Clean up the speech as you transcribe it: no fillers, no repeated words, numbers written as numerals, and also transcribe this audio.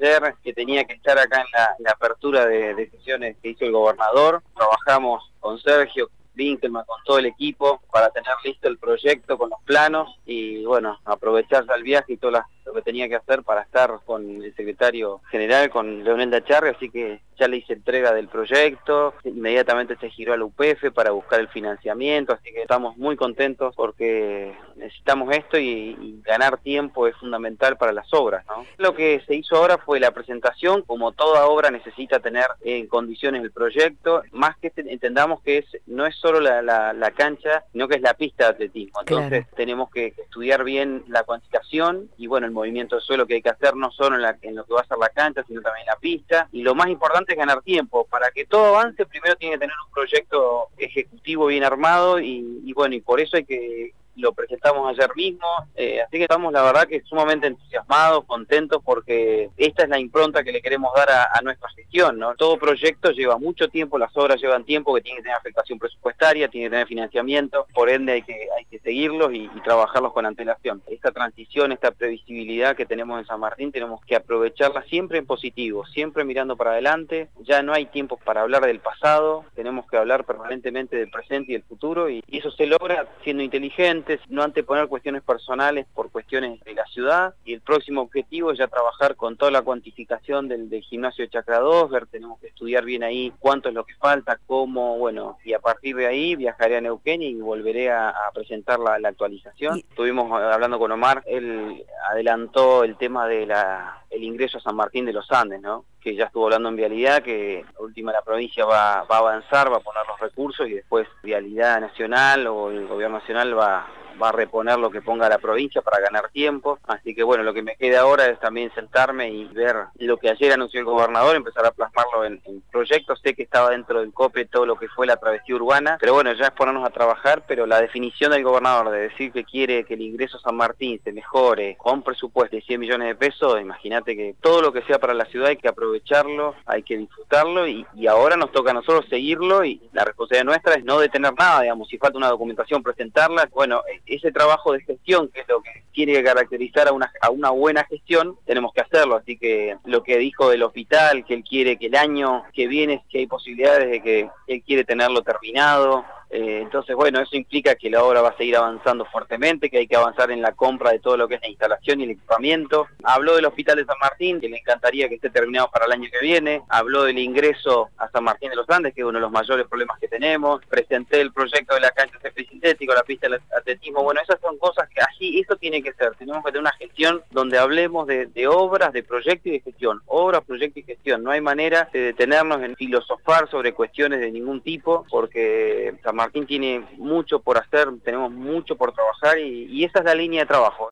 ayer que tenía que estar acá en la apertura de sesiones que hizo el gobernador. Trabajamos con Sergio Winkelmann, con todo el equipo, para tener listo el proyecto con los planos y bueno, aprovechar el viaje y todo lo que tenía que hacer para estar con el secretario general, con Leonel Dacharri, así que ya le hice entrega del proyecto, inmediatamente se giró al UPF para buscar el financiamiento, así que estamos muy contentos porque necesitamos esto y ganar tiempo es fundamental para las obras, ¿no? Lo que se hizo ahora fue la presentación, como toda obra necesita tener en condiciones el proyecto, más que entendamos que no es solo la cancha, sino que es la pista de atletismo, entonces tenemos que estudiar bien la cuantificación y bueno, el movimiento de suelo que hay que hacer no solo en lo que va a ser la cancha, sino también en la pista, y lo más importante es ganar tiempo. Para que todo avance, primero tiene que tener un proyecto ejecutivo bien armado y bueno, y por eso lo presentamos ayer mismo, así que estamos la verdad que sumamente entusiasmados, contentos, porque esta es la impronta que le queremos dar a nuestra gestión, ¿no? Todo proyecto lleva mucho tiempo, las obras llevan tiempo, que tiene que tener afectación presupuestaria, tiene que tener financiamiento, por ende hay que seguirlos y trabajarlos con antelación. Esta transición, esta previsibilidad que tenemos en San Martín, tenemos que aprovecharla siempre en positivo, siempre mirando para adelante. Ya no hay tiempo para hablar del pasado, tenemos que hablar permanentemente del presente y del futuro, y eso se logra siendo inteligente, no anteponer cuestiones personales por cuestiones de la ciudad, y el próximo objetivo es ya trabajar con toda la cuantificación del gimnasio de Chacra 2, tenemos que estudiar bien ahí cuánto es lo que falta, cómo, bueno, y a partir de ahí viajaré a Neuquén y volveré a presentar la actualización. Estuvimos hablando con Omar, él adelantó el tema de el ingreso a San Martín de los Andes, ¿no? Que ya estuvo hablando en Vialidad, que la última la provincia va a avanzar, va a poner los recursos y después Vialidad Nacional o el gobierno nacional va a reponer lo que ponga la provincia para ganar tiempo, así que bueno, lo que me queda ahora es también sentarme y ver lo que ayer anunció el gobernador, empezar a plasmarlo en proyectos. Sé que estaba dentro del COPE todo lo que fue la travesía urbana, pero bueno, ya es ponernos a trabajar, pero la definición del gobernador de decir que quiere que el ingreso a San Martín se mejore con presupuesto de 100 millones de pesos, imagínate que todo lo que sea para la ciudad hay que aprovecharlo, hay que disfrutarlo y ahora nos toca a nosotros seguirlo, y la responsabilidad nuestra es no detener nada, digamos, si falta una documentación presentarla, bueno, ese trabajo de gestión, que es lo que tiene que caracterizar a una buena gestión, tenemos que hacerlo. Así que lo que dijo del hospital, que él quiere que el año que viene, que hay posibilidades de que él quiere tenerlo terminado, entonces bueno, eso implica que la obra va a seguir avanzando fuertemente, que hay que avanzar en la compra de todo lo que es la instalación y el equipamiento. Habló del hospital de San Martín, que le encantaría que esté terminado para el año que viene. Habló del ingreso a San Martín de los Andes, que es uno de los mayores problemas que tenemos. Presenté el proyecto de la cancha de césped sintético, la pista de atletismo. Bueno, esas son cosas que así, eso tiene que ser. Tenemos que tener una gestión donde hablemos de obras, de proyecto y de gestión. Obras, proyecto y gestión. No hay manera de detenernos en filosofar sobre cuestiones de ningún tipo, porque San Martín tiene mucho por hacer, tenemos mucho por trabajar y esa es la línea de trabajo.